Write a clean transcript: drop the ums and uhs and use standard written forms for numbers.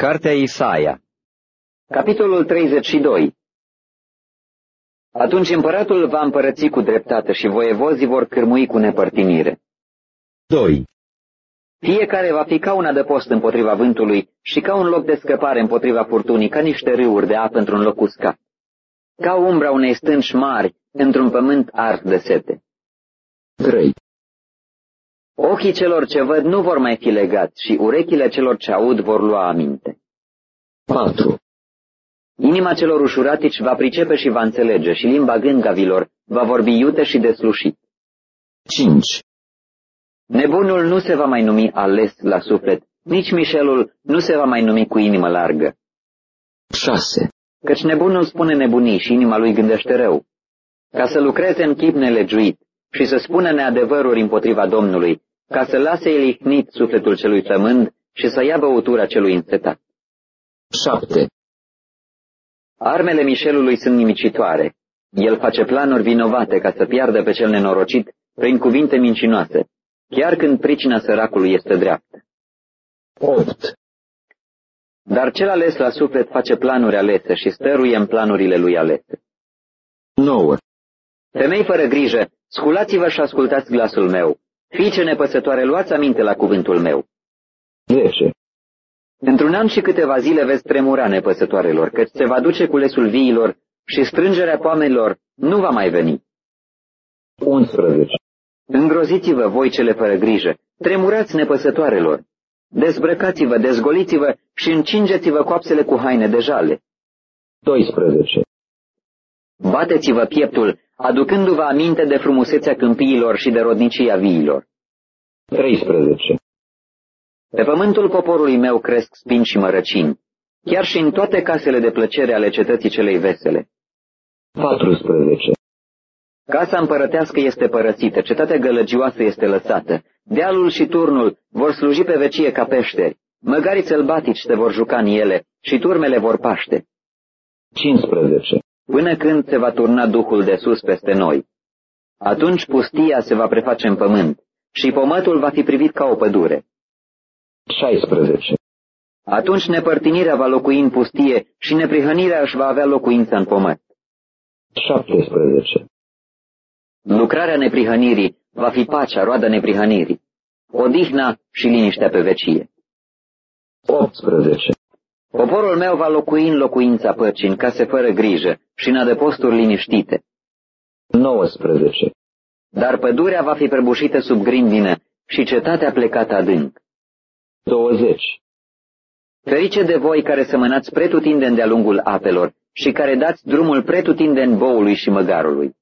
Cartea Isaia, Capitolul 32. Atunci împăratul va împărăți cu dreptate și voievozii vor cârmui cu nepărtinire. 2. Fiecare va fi ca un adăpost împotriva vântului și ca un loc de scăpare împotriva furtunii, ca niște râuri de apă într-un loc uscat, ca umbra unei stânci mari într-un pământ ars de sete. 3. Ochii celor ce văd nu vor mai fi legați și urechile celor ce aud vor lua aminte. 4. Inima celor ușuratici va pricepe și va înțelege și limba gângavilor va vorbi iute și deslușit. 5. Nebunul nu se va mai numi ales la suflet, nici mișelul nu se va mai numi cu inimă largă. 6. Căci nebunul spune nebunii și inima lui gândește rău, ca să lucreze în chip nelegiuit și să spună neadevăruri împotriva Domnului, ca să lase el ihnit sufletul celui flămând și să ia băutura celui însetat. 7. Armele mișelului sunt nimicitoare. El face planuri vinovate ca să piardă pe cel nenorocit prin cuvinte mincinoase, chiar când pricina săracului este dreaptă. 8. Dar cel ales la suflet face planuri alese și stăruie în planurile lui alese. 9. Femei fără grijă, sculați-vă și ascultați glasul meu. Fiice nepăsătoare, luați aminte la cuvântul meu. 10. Într-un an și câteva zile veți tremura nepăsătoarelor, căci se va duce culesul viilor și strângerea poamenilor nu va mai veni. 11. Îngroziți-vă voi cele fără grijă, tremurați nepăsătoarelor. Dezbrăcați-vă, dezgoliți-vă și încingeți-vă coapsele cu haine de jale. 12. Bateți-vă pieptul, aducându-vă aminte de frumusețea câmpiilor și de rodnicia viilor. 13. Pe pământul poporului meu cresc spini și mărăcini, chiar și în toate casele de plăcere ale cetății celei vesele. 14. Casa împărătească este părățită, cetatea gălăgioasă este lăsată, dealul și turnul vor sluji pe vecie ca peșteri, măgarii sălbatici se vor juca în ele și turmele vor paște. 15. Până când se va turna Duhul de sus peste noi. Atunci pustia se va preface în pământ și pământul va fi privit ca o pădure. 16. Atunci nepărtinirea va locui în pustie și neprihănirea își va avea locuință în pământ. 17. Lucrarea neprihănirii va fi pacea, roada neprihănirii, odihna și liniștea pe vecie. 18. Poporul meu va locui în locuința păcii, în case fără grijă și în adăposturi liniștite. 19. Dar pădurea va fi prăbușită sub grindină și cetatea plecată adânc. 20. Ferice de voi care sămânați pretutindeni de-a lungul apelor și care dați drumul pretutindeni boului și măgarului.